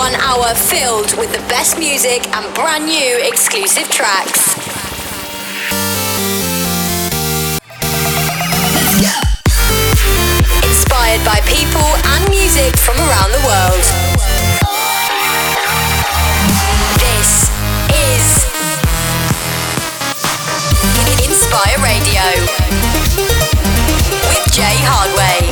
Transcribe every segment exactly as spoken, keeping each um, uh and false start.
one hour filled with the best music and brand new exclusive tracks. Inspired by people and music from around the world. This is Inspire Radio with Jay Hardway.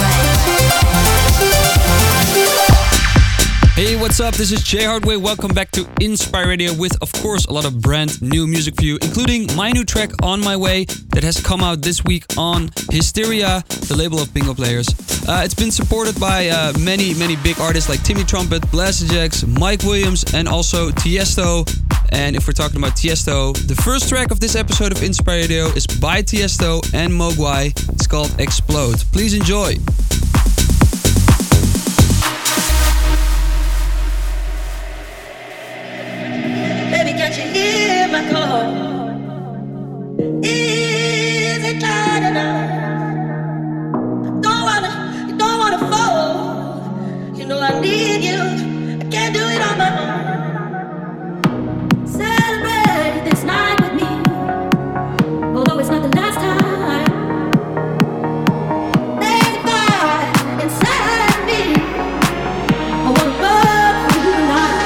Hey, what's up? This is Jay Hardway. Welcome back to Inspire Radio with, of course, a lot of brand new music for you, including my new track On My Way that has come out this week on Hysteria, the label of Bingo Players. Uh, it's been supported by uh, many, many big artists like Timmy Trumpet, Blasterjaxx, Mike Williams, and also Tiesto. And if we're talking about Tiesto, the first track of this episode of Inspire Radio is by Tiesto and Mogwai. It's called Explode. Please enjoy. Can't you hear my call? Is it loud enough? I don't wanna, you don't wanna fall. You know I need you. I can't do it on my own. Celebrate this night with me, although it's not the last time. There's a fire inside me. I wanna burn for you tonight.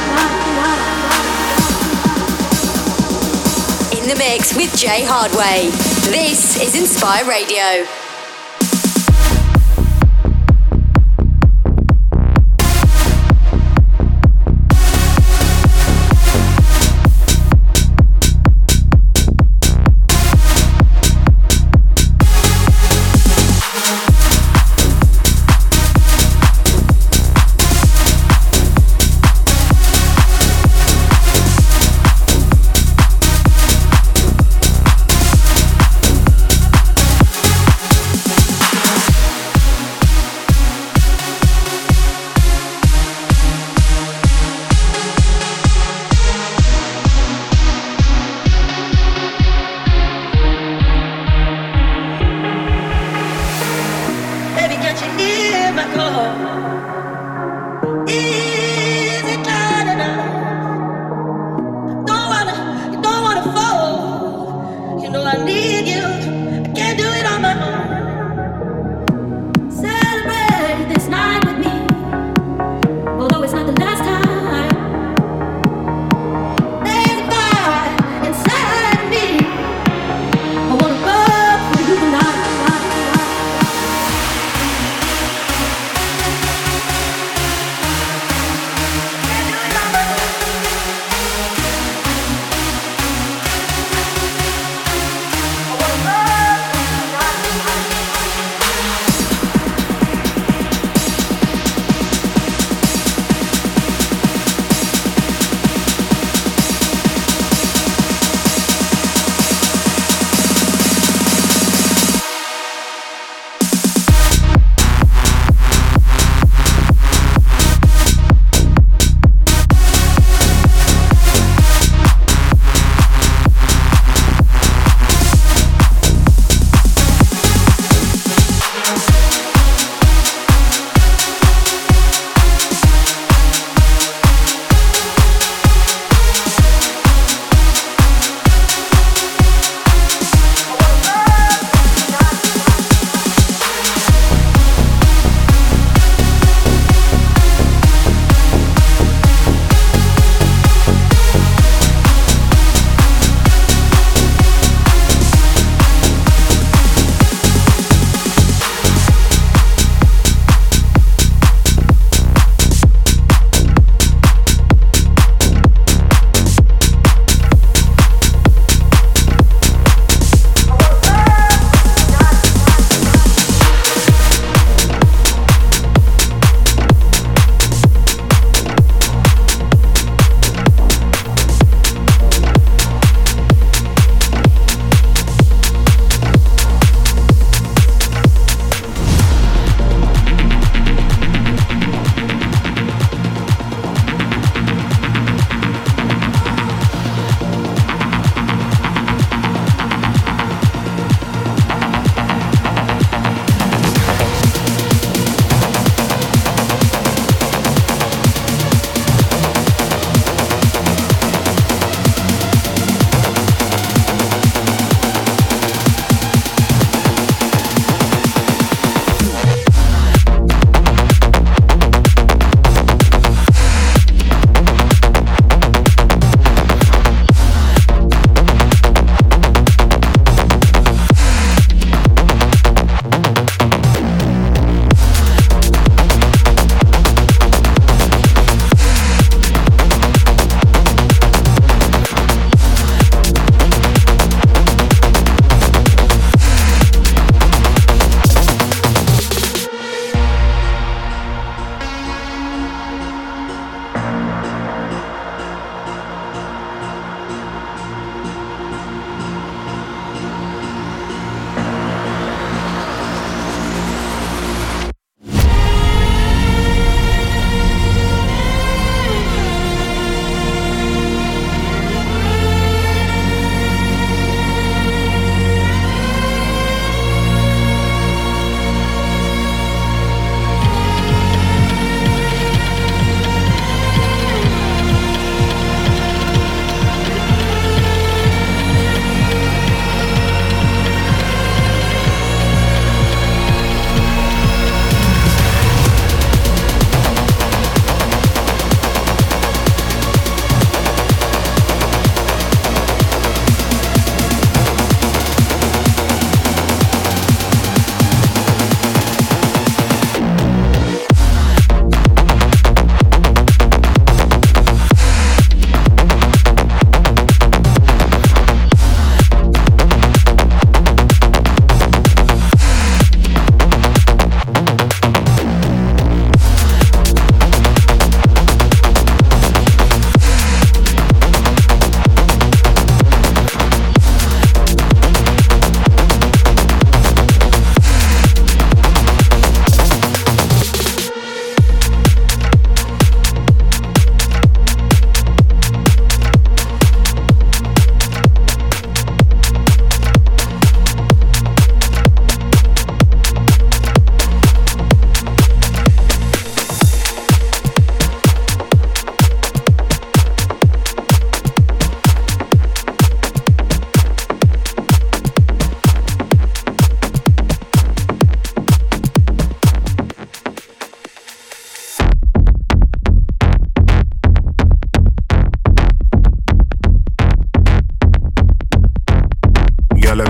In the mix with Jay Hardway. This is Inspire Radio.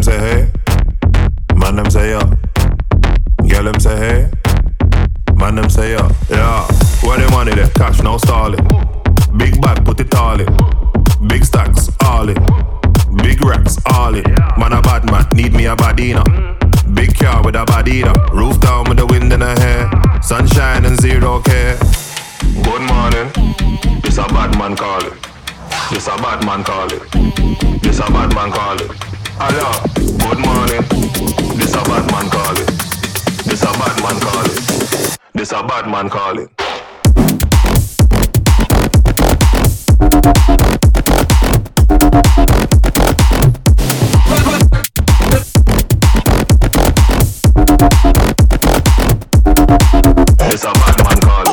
say hey, man them say yeah. Girl them say hey, man them say yeah. Yeah, where the money there? Cash now stalling. Big bag put it all in. Big stacks all in. Big racks all in. Man a bad man, need me a badina. Big car with a badina. Roof down with the wind in her hair. Sunshine and zero care. Good morning, this a bad man calling. This a bad man calling. This a bad man calling. Hello, good morning. This a bad man calling. This a bad man calling. This a bad man calling. This a bad man calling.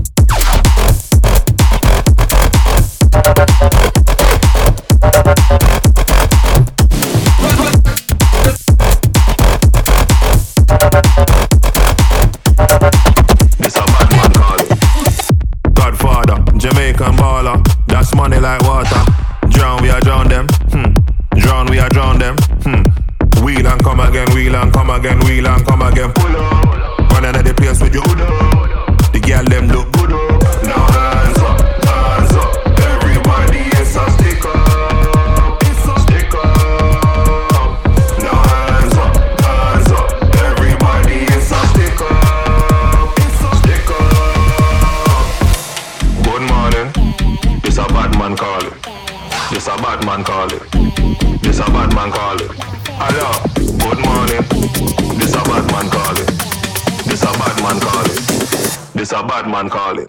Jamaican baller, that's money like water. Drown, we are drown them. Hmm. Drown, we are drown them. Hmm. Wheel and come again, wheel and come again, wheel and come again. Pull up, running at the place with you. The girl them look good. Now hands up, hands up. Everybody is a stick up, stick up. Now hands up, hands up. Everybody is a stick up, stick up. Good morning, this a bad man calling. This a bad man calling. This a bad man calling. Hello, good morning. This a bad man calling. This a bad man calling. This a bad man calling.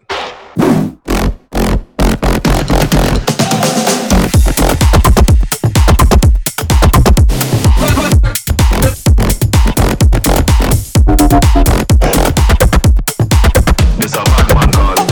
This a bad man calling.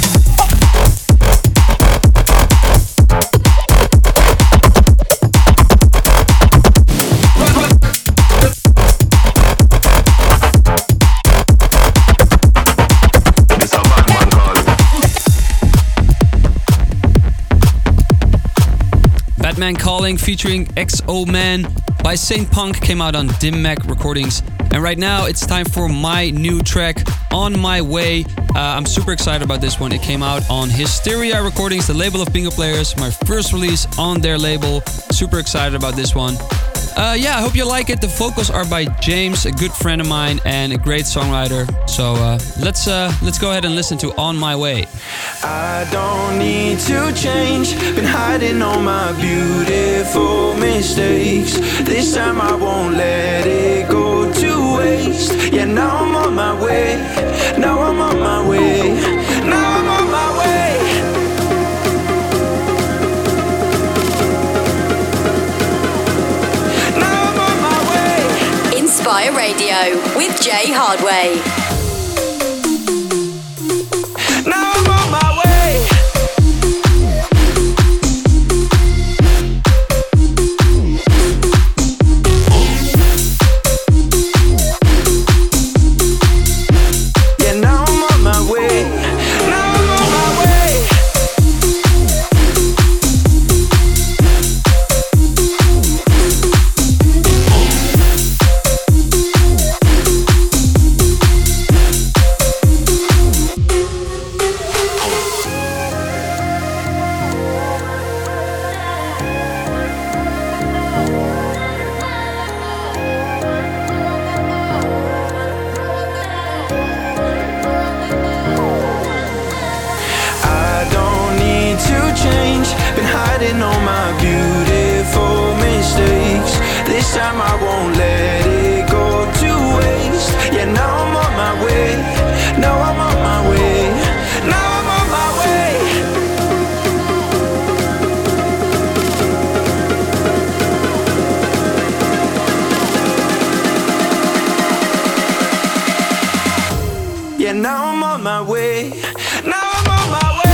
Man Calling featuring X O Man by Saint Punk came out on Dim Mak Recordings. And right now it's time for my new track, On My Way. Uh, I'm super excited about this one. It came out on Hysteria Recordings, the label of Bingo Players. My first release on their label. Super excited about this one. Uh, yeah, I hope you like it. The vocals are by James, a good friend of mine and a great songwriter. So uh, let's uh, let's go ahead and listen to On My Way. I don't need to change. Been hiding all my beautiful mistakes. This time I won't let it go to waste. Yeah, now I'm on my way. Now I'm on my way. Now I'm on my way. Inspire Radio with Jay Hardway. Now I'm on my way. Yeah, now I'm on my way. Now I'm on my way. All my beautiful mistakes. This time I won't let it go to waste. Yeah, now I'm on my way. Now I'm on my way. Now I'm on my way. Yeah, now I'm on my way. Now I'm on my way.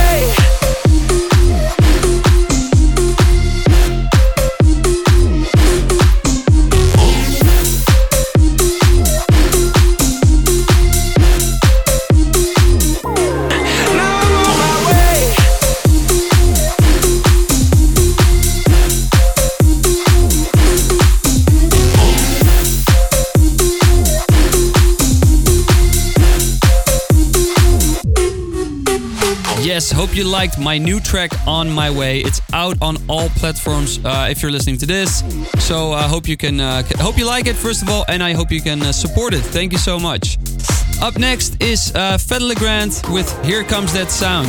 Yes, hope you liked my new track On My Way. It's out on all platforms uh, if you're listening to this. So I uh, hope you can uh, hope you like it first of all, and I hope you can uh, support it. Thank you so much. Up next is uh, Fedde Le Grand with Here Comes That Sound.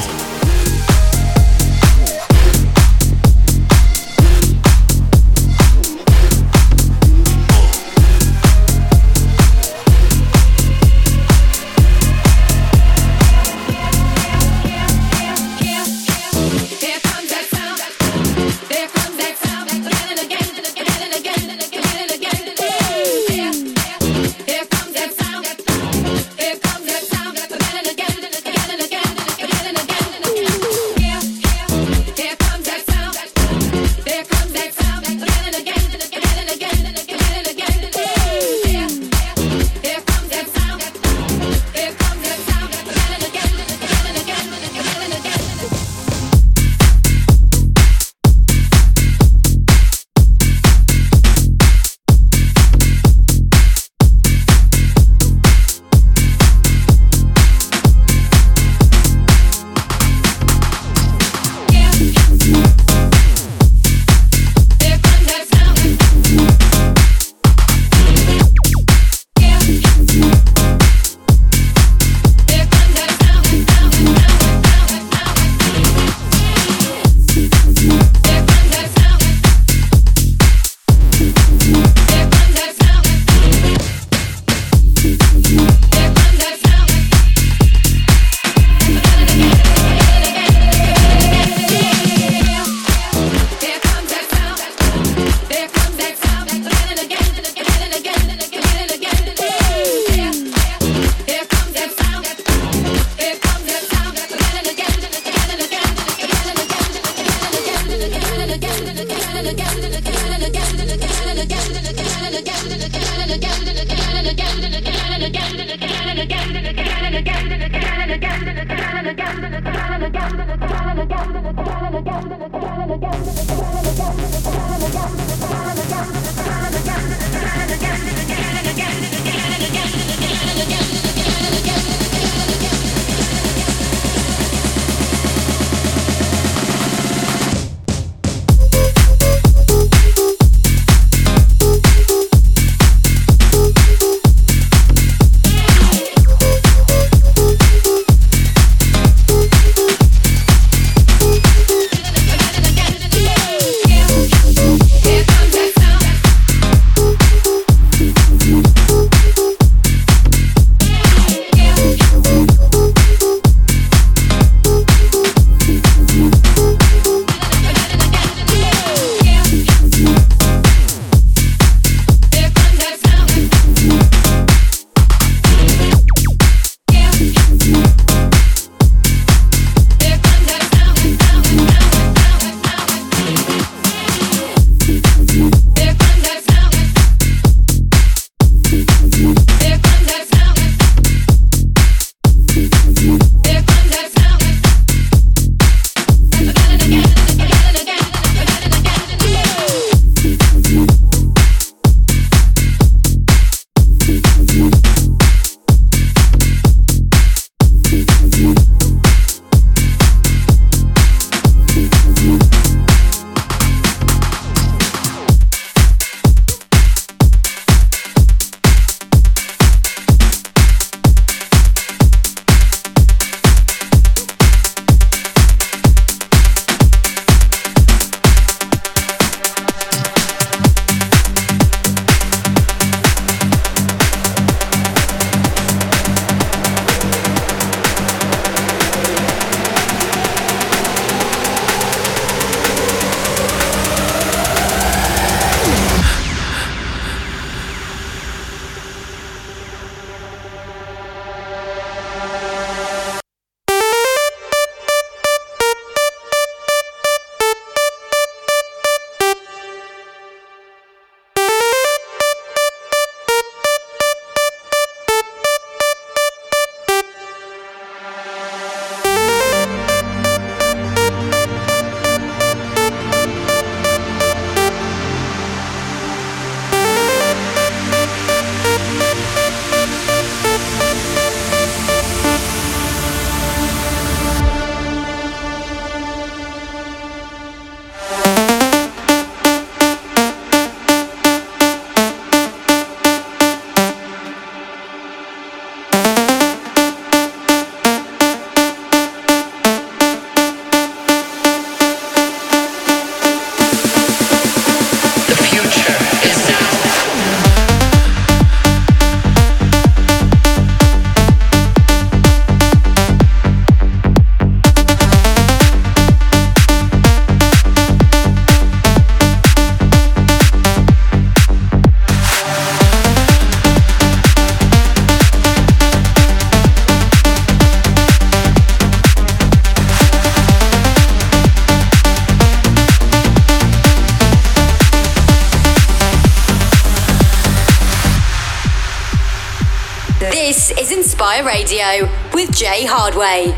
Inspire Radio with Jay Hardway.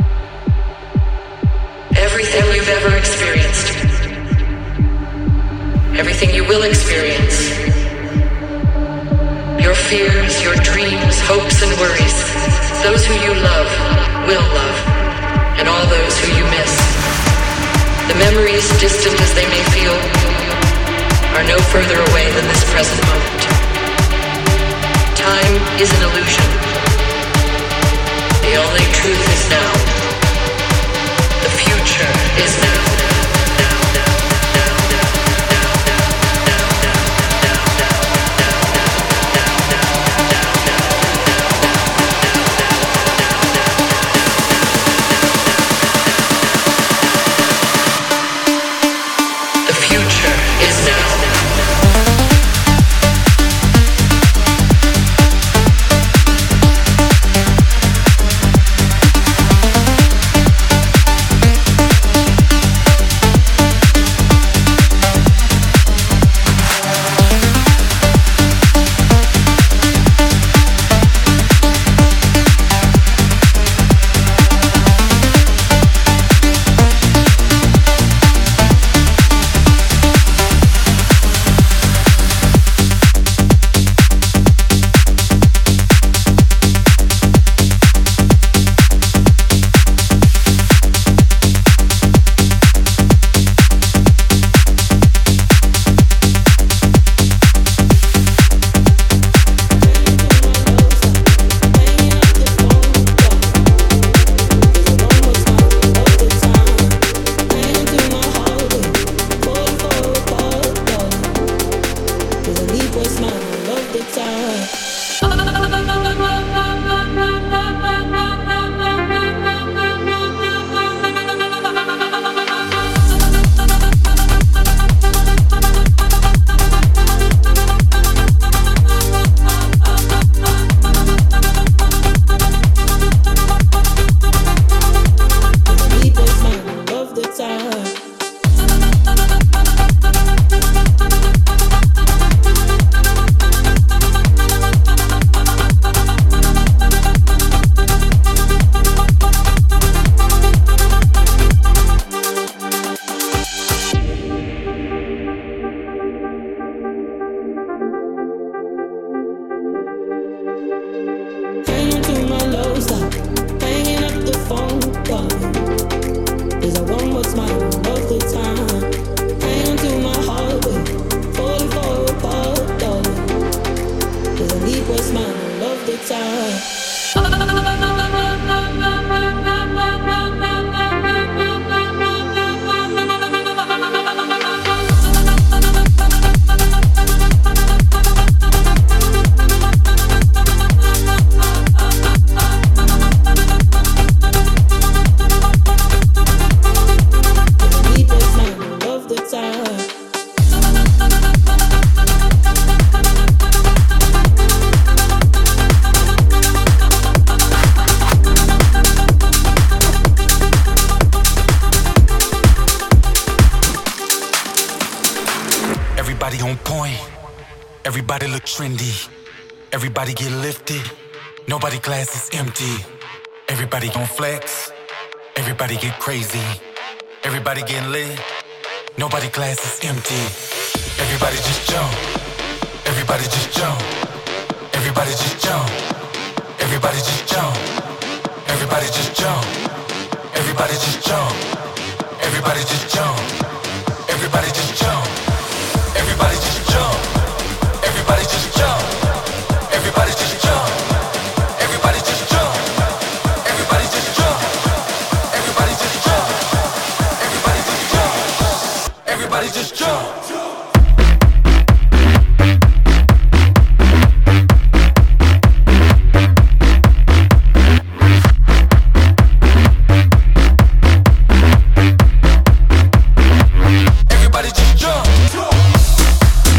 Everything you've ever experienced, everything you will experience, your fears, your dreams, hopes and worries, those who you love will love, and all those who you miss. The memories, distant as they may feel, are no further away than this present moment. Time is an illusion. The only truth is now. The future is now. Trendy, everybody get lifted, nobody glass is empty. Everybody gon' flex, everybody get crazy. Everybody getting lit, nobody glass is empty. Everybody just jump, everybody just jump. Everybody just jump, everybody just jump. Everybody just jump, everybody just jump. Everybody just jump, everybody just jump. Everybody just jump. Everybody just jump. Everybody just jump. Everybody just jump. Everybody just jump. Everybody just jump. Everybody just jump. Everybody just jump. Everybody just jump.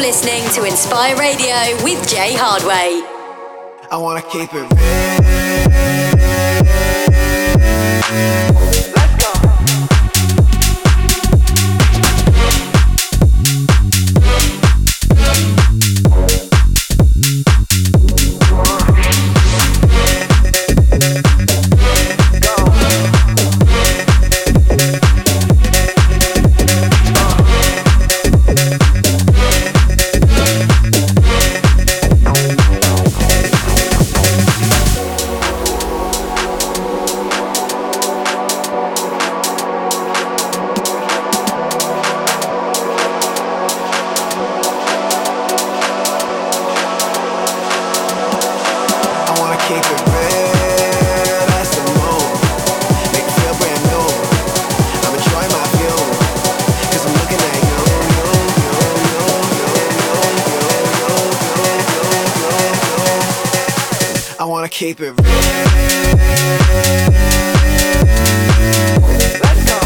listening to Inspire Radio with Jay Hardway. I wanna keep it real. Let's go. Keep it real. Let's go.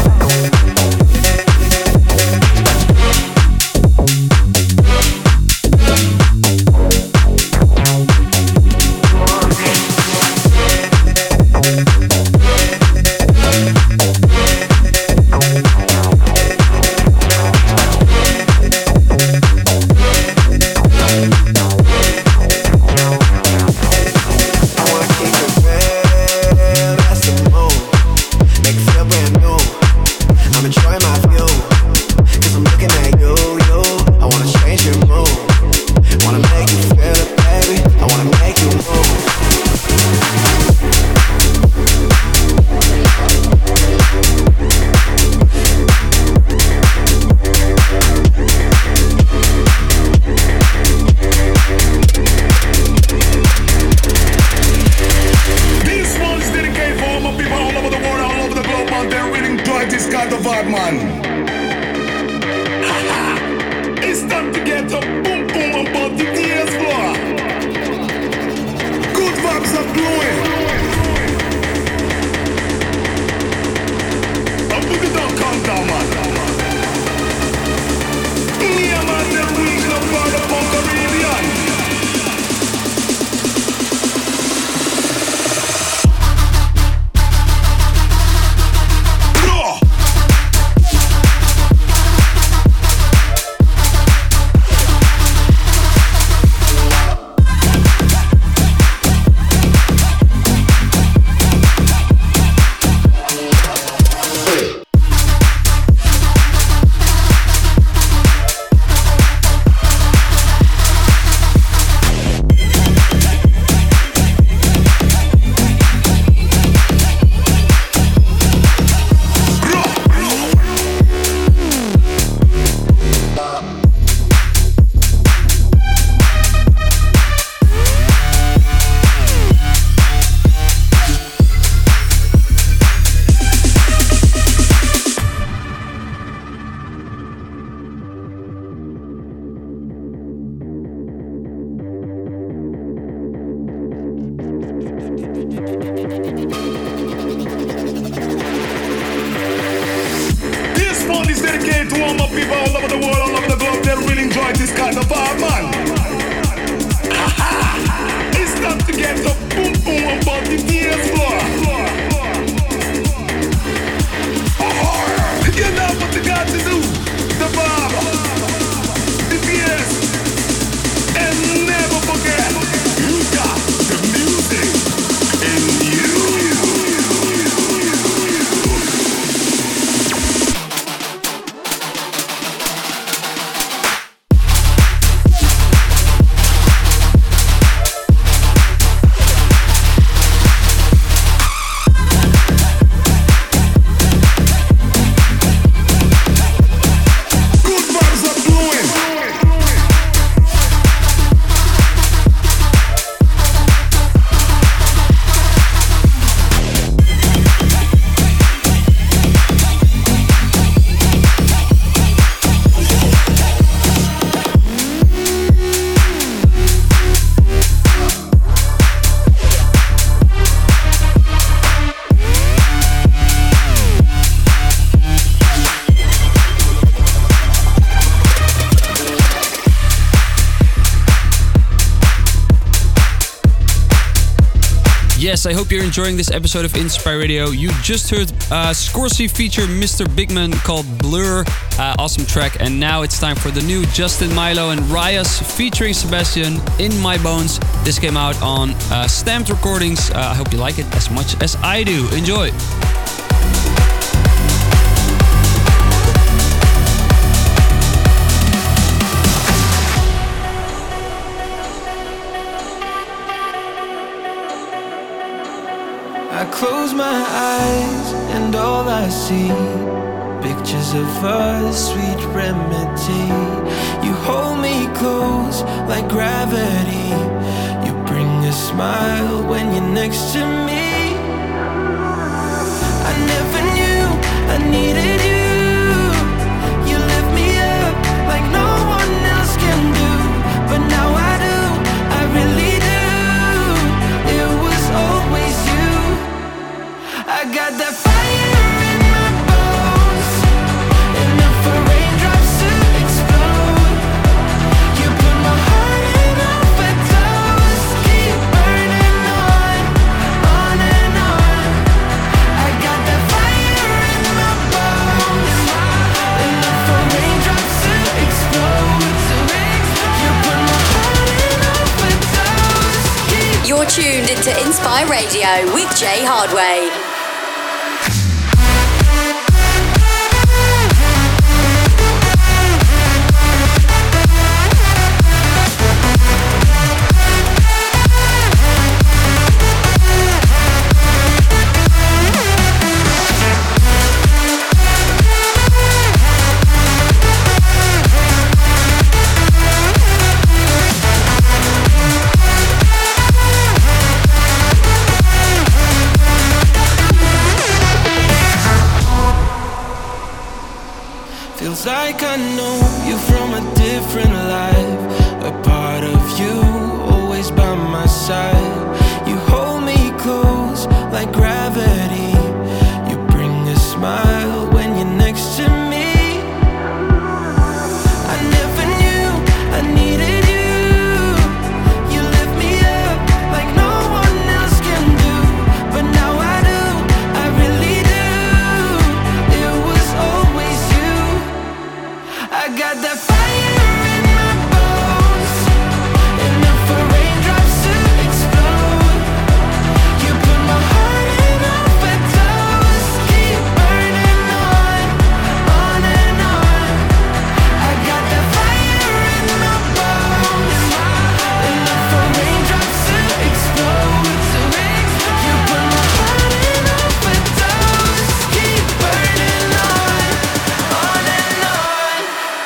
Yes, I hope you're enjoying this episode of Inspire Radio. You just heard uh, Scorsese feature Mister Bigman called Blur. Uh, awesome track. And now it's time for the new Justin Milo and Rias featuring Sebastian, In My Bones. This came out on uh, Stamped Recordings. Uh, I hope you like it as much as I do. Enjoy. I close my eyes and all I see, pictures of us, sweet remedy. You hold me close like gravity. You bring a smile when you're next to me. I never knew I needed you. You lift me up like no one else can do. But now I do, I really do. It was always you. I got that fire in my bones, enough for raindrops to explode. You put my heart in overdose, keep burning on, on and on. I got that fire in my bones, enough for raindrops to explode. You put my heart in overdose, keep. You're tuned into Inspire Radio with Jay Hardway. Feels like I know you from a different life. A part of you, always by my side. You hold me close like gravity. You bring a smile when you're next to me. I never knew I needed you. You lift me up like no one else can do. But now I do, I really do. It was always you. I got that fire in my bones, enough for raindrops to explode. You put my heart in overdose, keep burning on, on and on. I got that fire in my bones, enough for raindrops to explode. You put my heart in overdose, keep burning on, on and on.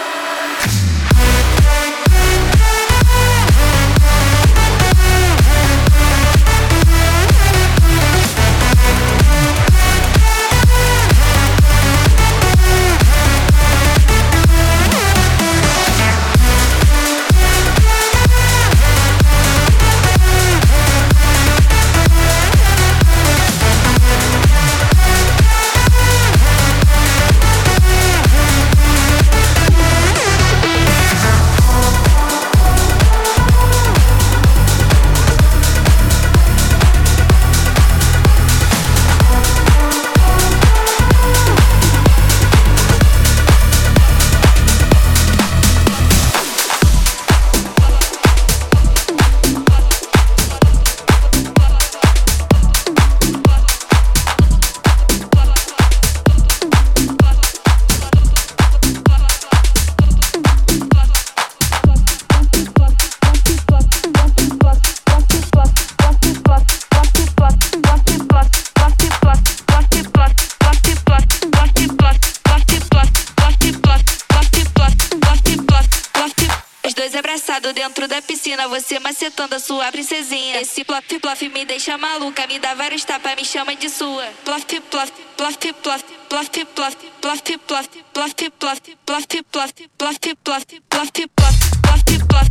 Dentro da piscina, você macetando a sua princesinha. Esse plof, plof me deixa maluca, me dá vários tapas, me chama de sua. Plof, plof, plof, plof, plof, plof, plof, plof, plof, plof, plof, plof, plof, plof, plof, plof,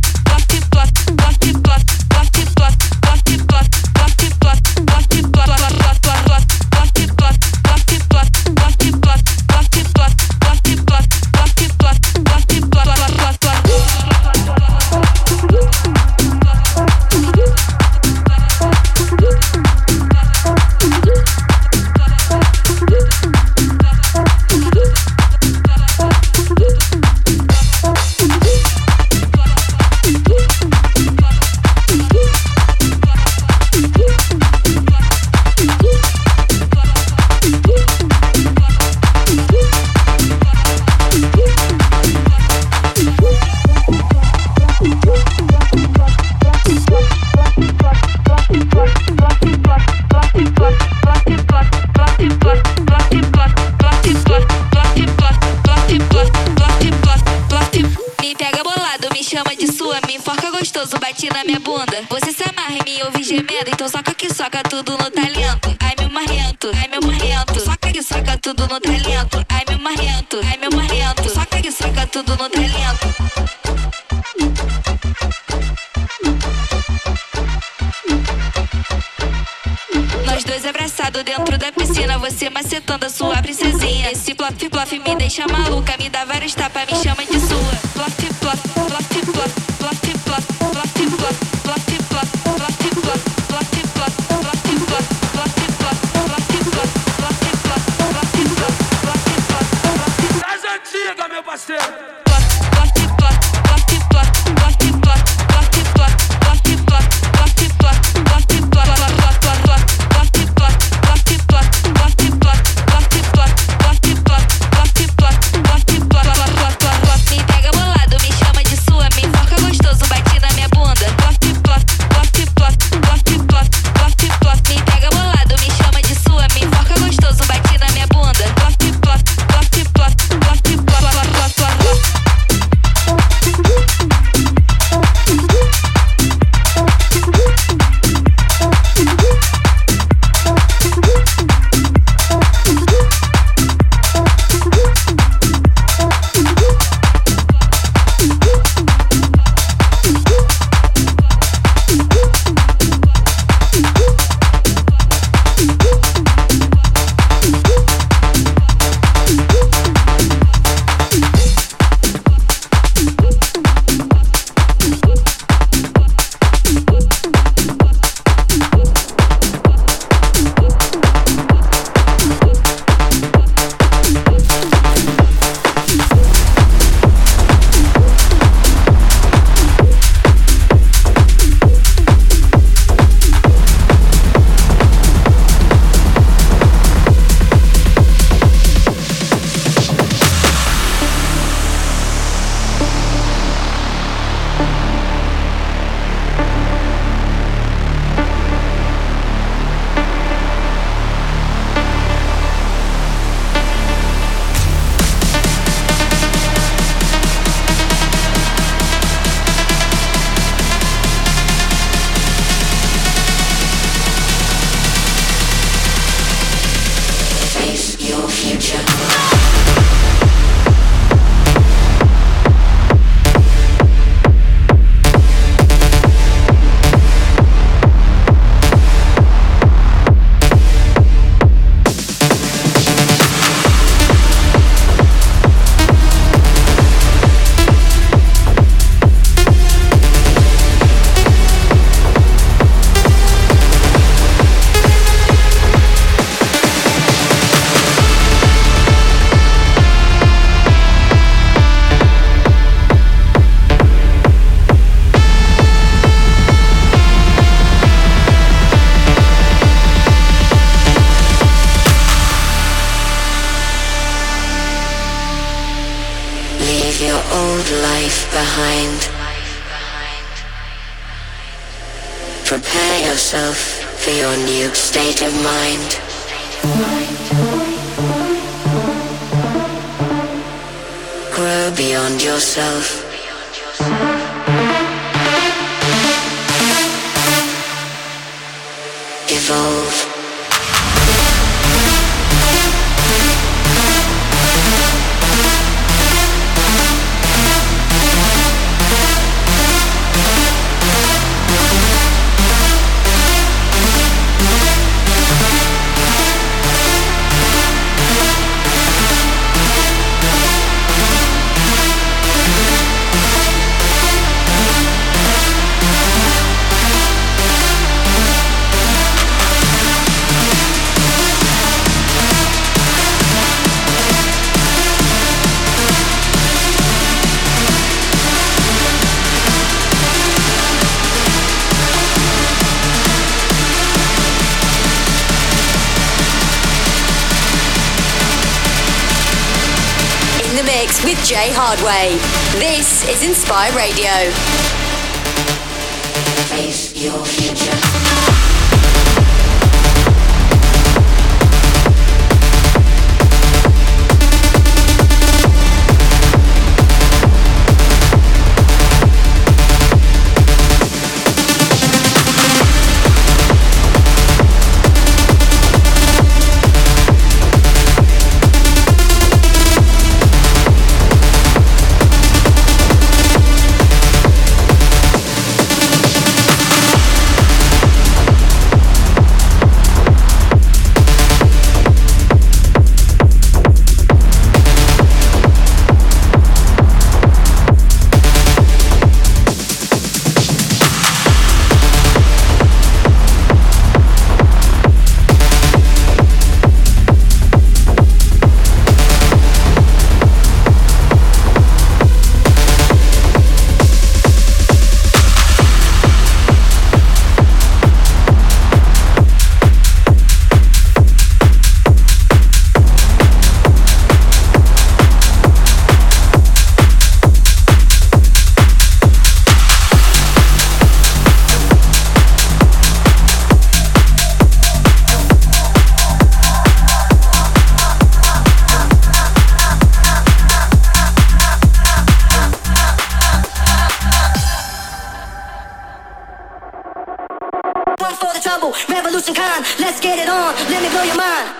enforca gostoso, bate na minha bunda. Você se amarra em mim, ouve gemendo, então soca que soca tudo no talento. Ai meu marrento, ai meu marrento, soca que soca tudo no talento. Ai meu marrento, ai meu marrento, soca que soca tudo no talento. Nós dois abraçados dentro da piscina, você macetando a sua princesinha. Esse plof plof me deixa maluca, me dá vários tapas, me chama de sua. Plof plof, plof plof, plof plof, plof plof, plof plof, plof plof, plof plof, plof plof, plof plof, plof plof, plof plof, plof plof, plof plof. Das antigas, meu parceiro. Prepare yourself for your new state of mind. Grow beyond yourself. Evolve. With Jay Hardway. This is Inspire Radio. Face your future. get it on, let me blow your mind.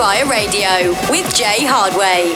Inspire Radio with Jay Hardway.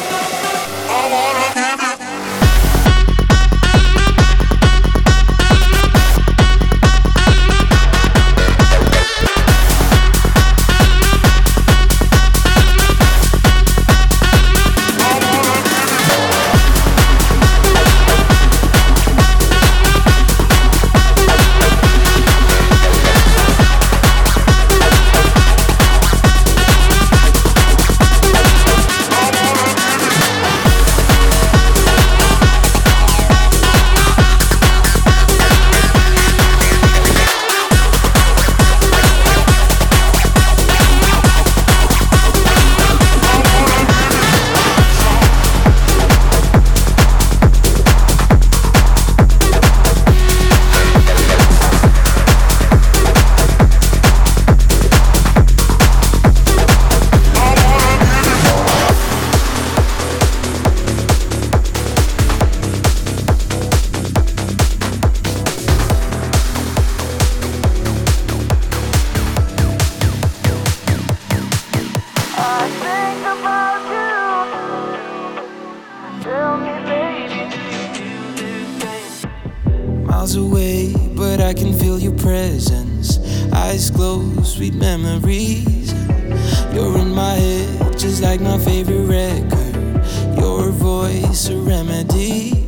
Miles away, but I can feel your presence. Eyes closed, sweet memories. You're in my head, just like my favorite record. Your voice, a remedy.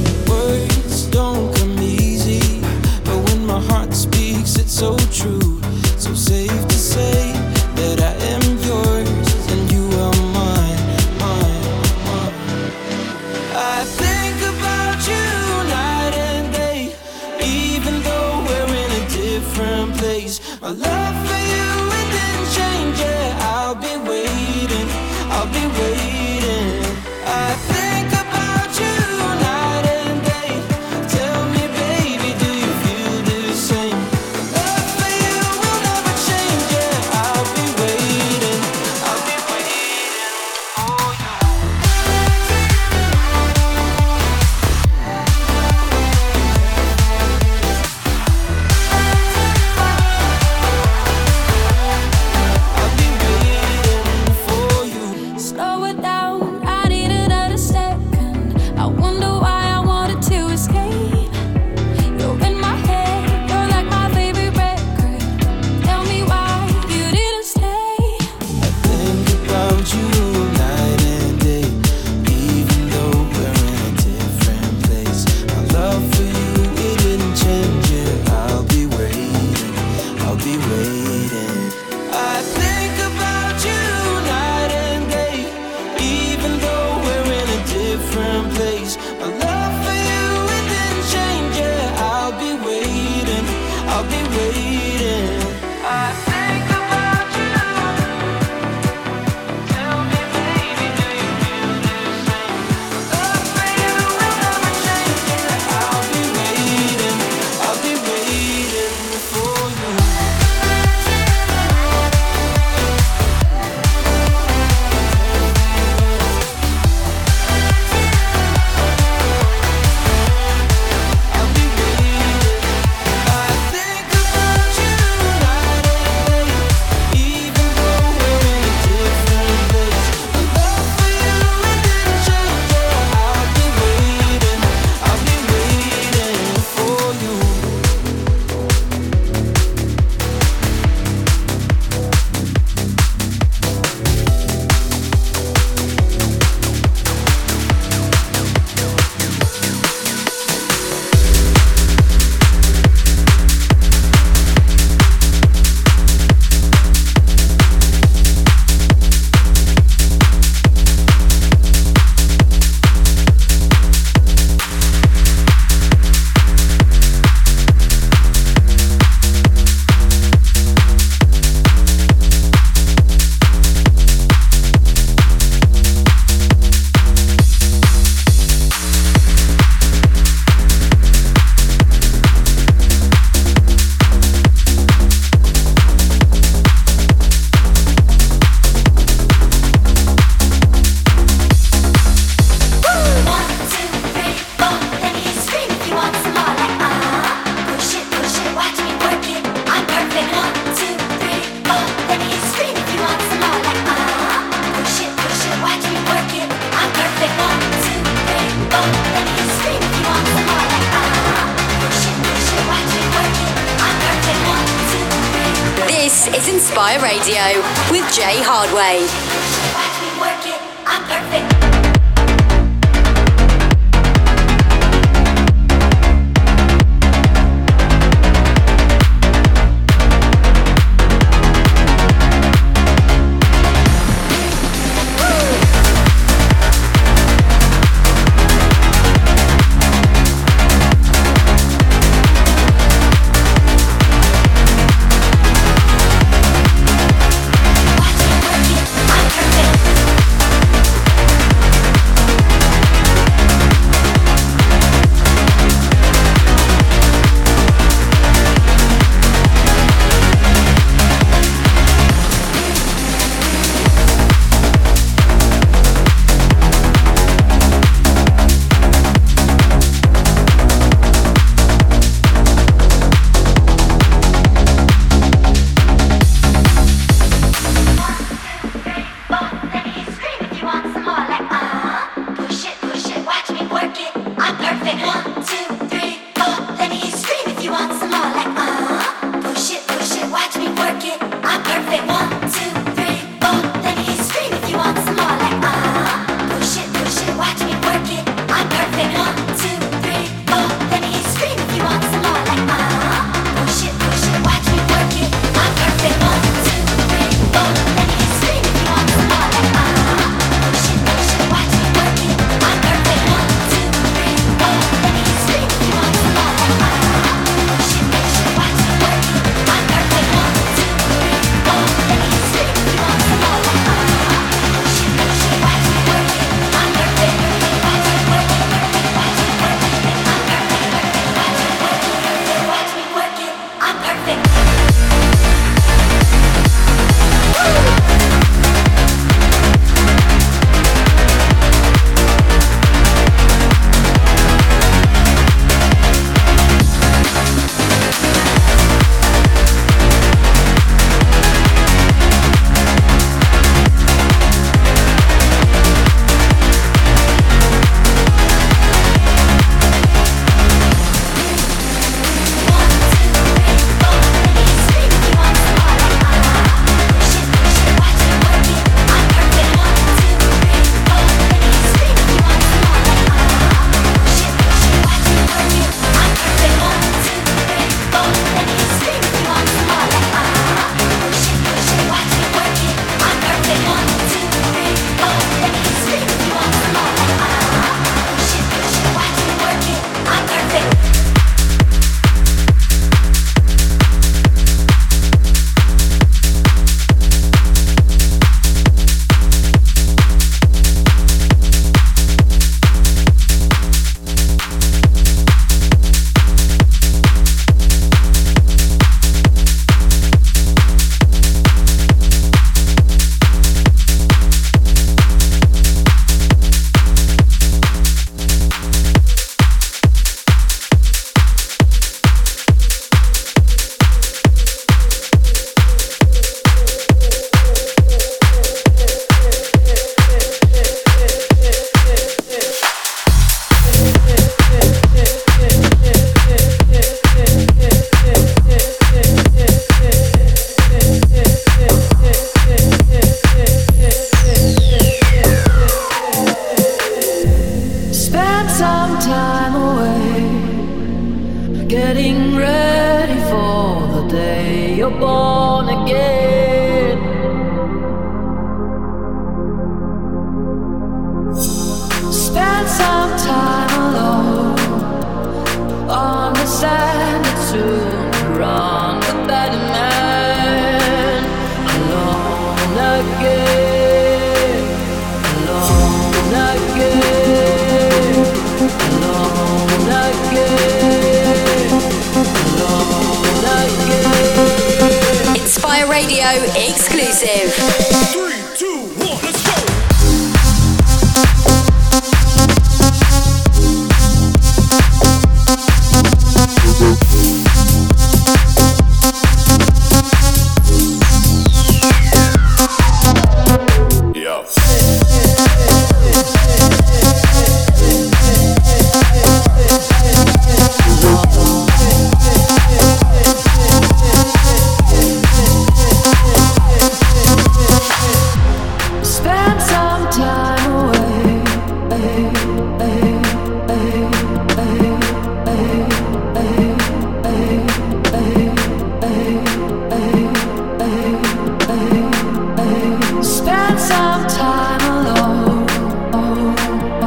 Words don't come easy, but when my heart speaks, it's so true. So safe to say that I am yours and you are mine, mine, mine. I think about you night and day, even though we're in a different place. My love for you, it didn't change, yeah. I'll be waiting, I'll be waiting. I think about you night and day. Tell me, baby, do you feel the same? Love for you will never change, yeah. I'll be waiting, I'll be waiting for you. Inspire Radio with Jay Hardway. Watch me work it, I'm perfect.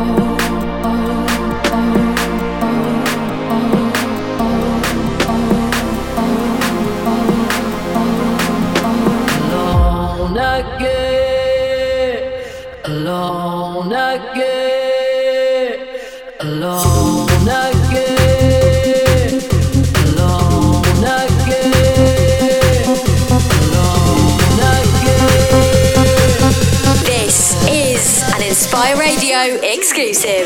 Inspire Radio exclusive.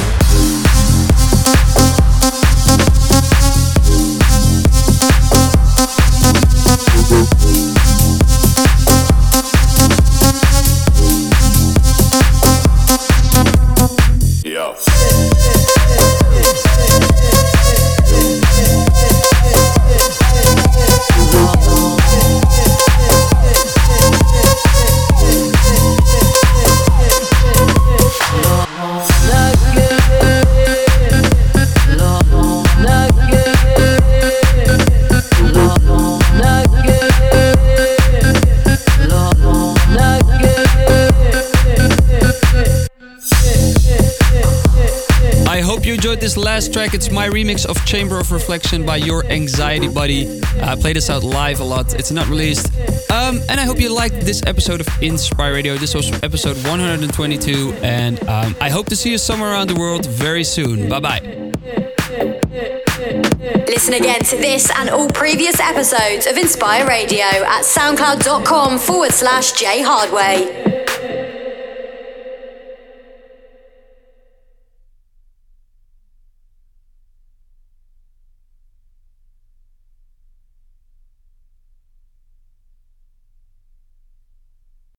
This last track, it's my remix of Chamber of Reflection by Your Anxiety Buddy. I uh, play this out live a lot. It's not released. Um, and I hope you liked this episode of Inspire Radio. This was episode one hundred twenty-two. And um, I hope to see you somewhere around the world very soon. Bye-bye. Listen again to this and all previous episodes of Inspire Radio at soundcloud.com forward slash J Hardway.